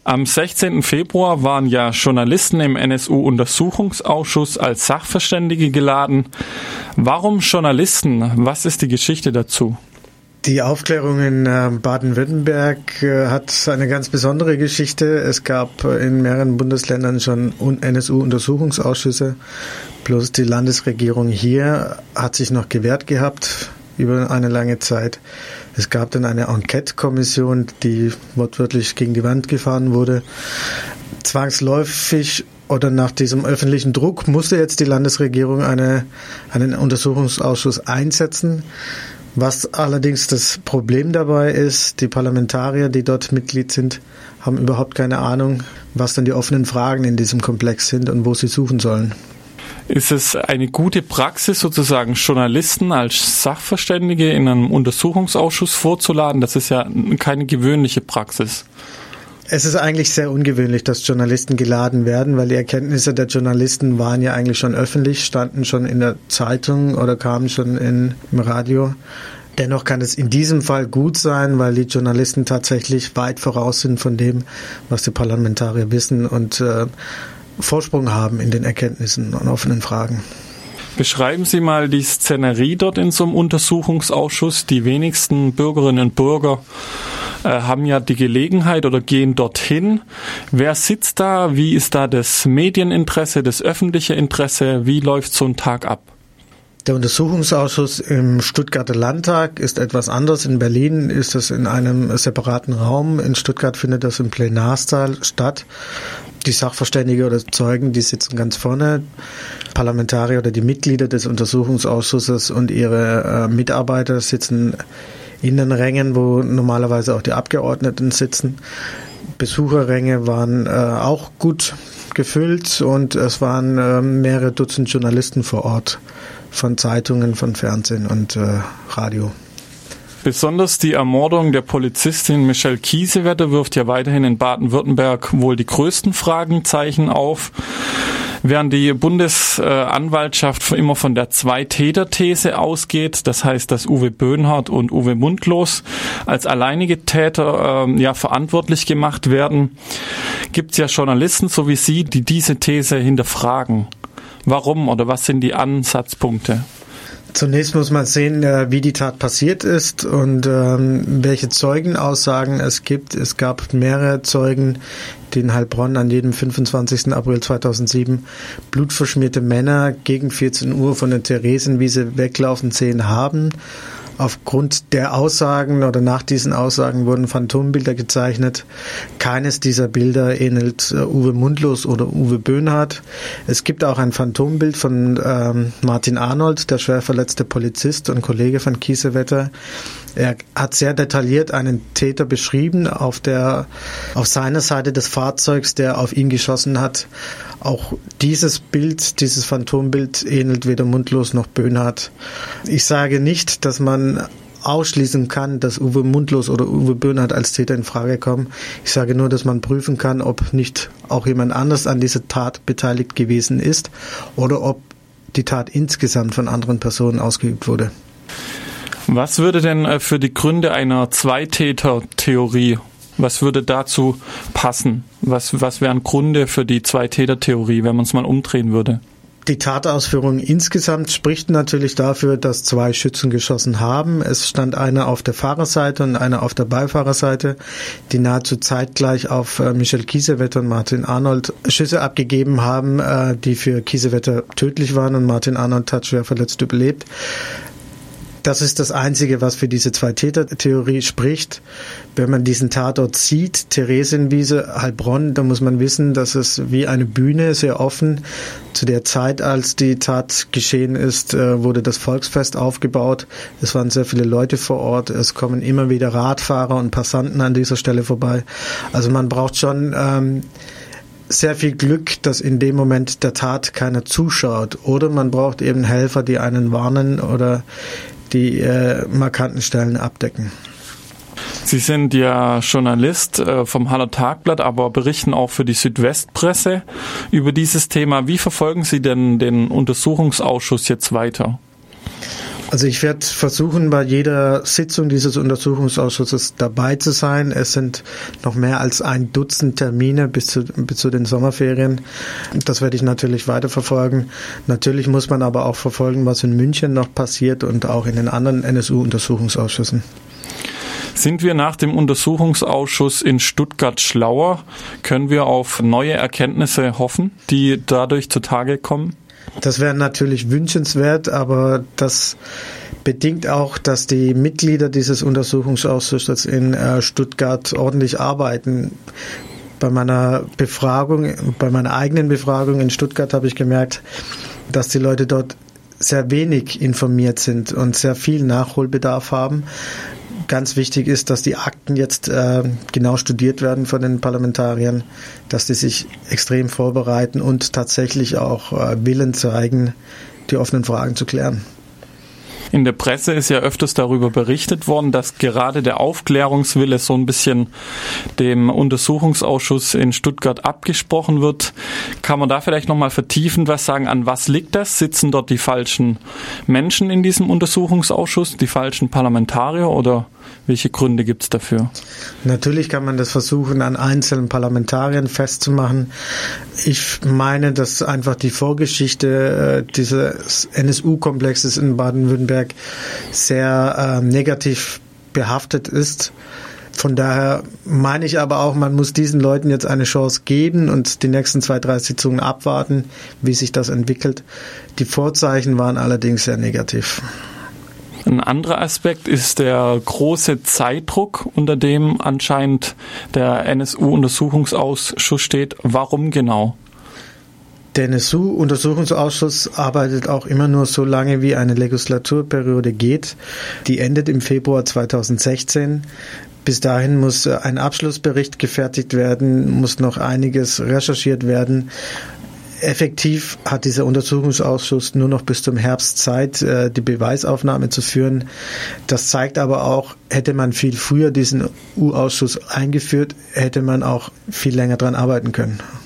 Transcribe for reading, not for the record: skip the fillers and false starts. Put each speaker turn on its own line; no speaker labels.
Am 16. Februar waren ja Journalisten im NSU-Untersuchungsausschuss als Sachverständige geladen. Warum Journalisten? Was ist die Geschichte dazu?
Die Aufklärung in Baden-Württemberg hat eine ganz besondere Geschichte. Es gab in mehreren Bundesländern schon NSU-Untersuchungsausschüsse. Bloß die Landesregierung hier hat sich noch gewehrt gehabt über eine lange Zeit. Es gab dann eine Enquete-Kommission, die wortwörtlich gegen die Wand gefahren wurde. Zwangsläufig oder nach diesem öffentlichen Druck musste jetzt die Landesregierung einen Untersuchungsausschuss einsetzen. Was allerdings das Problem dabei ist, die Parlamentarier, die dort Mitglied sind, haben überhaupt keine Ahnung, was dann die offenen Fragen in diesem Komplex sind und wo sie suchen sollen.
Ist es eine gute Praxis, sozusagen Journalisten als Sachverständige in einem Untersuchungsausschuss vorzuladen? Das ist ja keine gewöhnliche Praxis.
Es ist eigentlich sehr ungewöhnlich, dass Journalisten geladen werden, weil die Erkenntnisse der Journalisten waren ja eigentlich schon öffentlich, standen schon in der Zeitung oder kamen schon im Radio. Dennoch kann es in diesem Fall gut sein, weil die Journalisten tatsächlich weit voraus sind von dem, was die Parlamentarier wissen und Vorsprung haben in den Erkenntnissen und offenen Fragen.
Beschreiben Sie mal die Szenerie dort in so einem Untersuchungsausschuss. Die wenigsten Bürgerinnen und Bürger haben ja die Gelegenheit oder gehen dorthin. Wer sitzt da? Wie ist da das Medieninteresse, das öffentliche Interesse? Wie läuft so ein Tag ab?
Der Untersuchungsausschuss im Stuttgarter Landtag ist etwas anders. In Berlin ist das in einem separaten Raum. In Stuttgart findet das im Plenarsaal statt. Die Sachverständige oder Zeugen, die sitzen ganz vorne. Parlamentarier oder die Mitglieder des Untersuchungsausschusses und ihre Mitarbeiter sitzen in den Rängen, wo normalerweise auch die Abgeordneten sitzen. Besucherränge waren auch gut gefüllt und es waren mehrere Dutzend Journalisten vor Ort von Zeitungen, von Fernsehen und Radio.
Besonders die Ermordung der Polizistin Michelle Kiesewetter wirft ja weiterhin in Baden-Württemberg wohl die größten Fragezeichen auf. Während die Bundesanwaltschaft immer von der Zwei-Täter-These ausgeht, das heißt, dass Uwe Böhnhardt und Uwe Mundlos als alleinige Täter verantwortlich gemacht werden, gibt es ja Journalisten so wie Sie, die diese These hinterfragen. Warum oder was sind die Ansatzpunkte?
Zunächst muss man sehen, wie die Tat passiert ist und welche Zeugenaussagen es gibt. Es gab mehrere Zeugen, die in Heilbronn an jedem 25. April 2007 blutverschmierte Männer gegen 14 Uhr von der Theresienwiese weglaufen sehen haben. Aufgrund der Aussagen oder nach diesen Aussagen wurden Phantombilder gezeichnet. Keines dieser Bilder ähnelt Uwe Mundlos oder Uwe Böhnhardt. Es gibt auch ein Phantombild von Martin Arnold, der schwer verletzte Polizist und Kollege von Kiesewetter. Er hat sehr detailliert einen Täter beschrieben auf seiner Seite des Fahrzeugs, der auf ihn geschossen hat. Auch dieses Bild, dieses Phantombild ähnelt weder Mundlos noch Böhnhardt. Ich sage nicht, dass man ausschließen kann, dass Uwe Mundlos oder Uwe Böhnhardt als Täter in Frage kommen. Ich sage nur, dass man prüfen kann, ob nicht auch jemand anders an dieser Tat beteiligt gewesen ist oder ob die Tat insgesamt von anderen Personen ausgeübt wurde.
Was würde denn für die Gründe einer Zwei-Täter-Theorie, was würde dazu passen? Was wären Gründe für die Zwei-Täter-Theorie, wenn man es mal umdrehen würde?
Die Tatausführung insgesamt spricht natürlich dafür, dass zwei Schützen geschossen haben. Es stand einer auf der Fahrerseite und einer auf der Beifahrerseite, die nahezu zeitgleich auf Michelle Kiesewetter und Martin Arnold Schüsse abgegeben haben, die für Kiesewetter tödlich waren und Martin Arnold hat schwer verletzt überlebt. Das ist das Einzige, was für diese Zwei-Täter-Theorie spricht. Wenn man diesen Tatort sieht, Theresienwiese, Heilbronn, da muss man wissen, dass es wie eine Bühne, sehr offen. Zu der Zeit, als die Tat geschehen ist, wurde das Volksfest aufgebaut. Es waren sehr viele Leute vor Ort. Es kommen immer wieder Radfahrer und Passanten an dieser Stelle vorbei. Also man braucht schon sehr viel Glück, dass in dem Moment der Tat keiner zuschaut. Oder man braucht eben Helfer, die einen warnen oder die markanten Stellen abdecken.
Sie sind ja Journalist vom Haller Tagblatt, aber berichten auch für die Südwestpresse über dieses Thema. Wie verfolgen Sie denn den Untersuchungsausschuss jetzt weiter?
Also ich werde versuchen, bei jeder Sitzung dieses Untersuchungsausschusses dabei zu sein. Es sind noch mehr als 1 Dutzend Termine bis zu den Sommerferien. Das werde ich natürlich weiterverfolgen. Natürlich muss man aber auch verfolgen, was in München noch passiert und auch in den anderen NSU-Untersuchungsausschüssen.
Sind wir nach dem Untersuchungsausschuss in Stuttgart schlauer? Können wir auf neue Erkenntnisse hoffen, die dadurch zutage kommen?
Das wäre natürlich wünschenswert, aber das bedingt auch, dass die Mitglieder dieses Untersuchungsausschusses in Stuttgart ordentlich arbeiten. Bei meiner eigenen Befragung in Stuttgart habe ich gemerkt, dass die Leute dort sehr wenig informiert sind und sehr viel Nachholbedarf haben. Ganz wichtig ist, dass die Akten jetzt genau studiert werden von den Parlamentariern, dass die sich extrem vorbereiten und tatsächlich auch Willen zeigen, die offenen Fragen zu klären.
In der Presse ist ja öfters darüber berichtet worden, dass gerade der Aufklärungswille so ein bisschen dem Untersuchungsausschuss in Stuttgart abgesprochen wird. Kann man da vielleicht nochmal vertiefend was sagen? An was liegt das? Sitzen dort die falschen Menschen in diesem Untersuchungsausschuss, die falschen Parlamentarier oder welche Gründe gibt es dafür?
Natürlich kann man das versuchen, an einzelnen Parlamentariern festzumachen. Ich meine, dass einfach die Vorgeschichte dieses NSU-Komplexes in Baden-Württemberg sehr negativ behaftet ist. Von daher meine ich aber auch, man muss diesen Leuten jetzt eine Chance geben und die nächsten 2-3 Sitzungen abwarten, wie sich das entwickelt. Die Vorzeichen waren allerdings sehr negativ.
Ein anderer Aspekt ist der große Zeitdruck, unter dem anscheinend der NSU-Untersuchungsausschuss steht. Warum genau?
Der NSU-Untersuchungsausschuss arbeitet auch immer nur so lange, wie eine Legislaturperiode geht. Die endet im Februar 2016. Bis dahin muss ein Abschlussbericht gefertigt werden, muss noch einiges recherchiert werden. Effektiv hat dieser Untersuchungsausschuss nur noch bis zum Herbst Zeit, die Beweisaufnahme zu führen. Das zeigt aber auch, hätte man viel früher diesen U-Ausschuss eingeführt, hätte man auch viel länger dran arbeiten können.